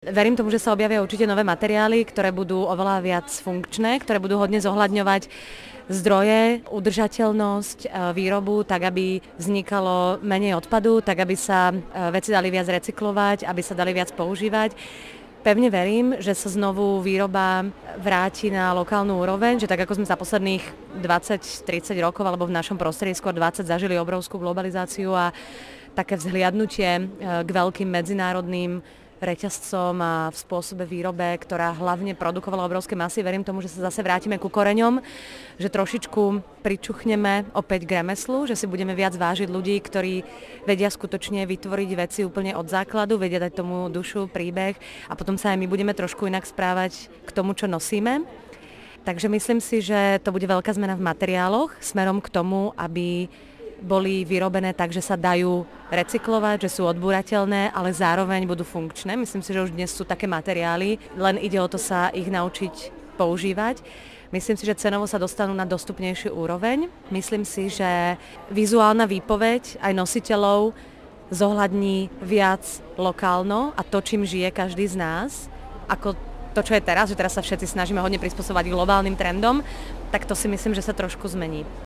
Verím tomu, že sa objavia určite nové materiály, ktoré budú oveľa viac funkčné, ktoré budú hodne zohľadňovať zdroje, udržateľnosť, výrobu, tak aby vznikalo menej odpadu, tak aby sa veci dali viac recyklovať, aby sa dali viac používať. Pevne verím, že sa znovu výroba vráti na lokálnu úroveň, že tak ako sme za posledných 20-30 rokov alebo v našom prostredí skôr 20 zažili obrovskú globalizáciu a také vzhliadnutie k veľkým medzinárodným reťazcom a v spôsobe výrobe, ktorá hlavne produkovala obrovské masy. Verím tomu, že sa zase vrátime ku koreňom, že trošičku pričuchneme opäť k remeslu, že si budeme viac vážiť ľudí, ktorí vedia skutočne vytvoriť veci úplne od základu, vedia dať tomu dušu, príbeh a potom sa aj my budeme trošku inak správať k tomu, čo nosíme. Takže myslím si, že to bude veľká zmena v materiáloch smerom k tomu, aby boli vyrobené tak, že sa dajú recyklovať, že sú odbúrateľné, ale zároveň budú funkčné. Myslím si, že už dnes sú také materiály, len ide o to sa ich naučiť používať. Myslím si, že cenovo sa dostanú na dostupnejšiu úroveň. Myslím si, že vizuálna výpoveď aj nositeľov zohľadní viac lokálno a to, čím žije každý z nás, ako to, čo je teraz, že teraz sa všetci snažíme hodne prispôsobovať globálnym trendom, tak to si myslím, že sa trošku zmení.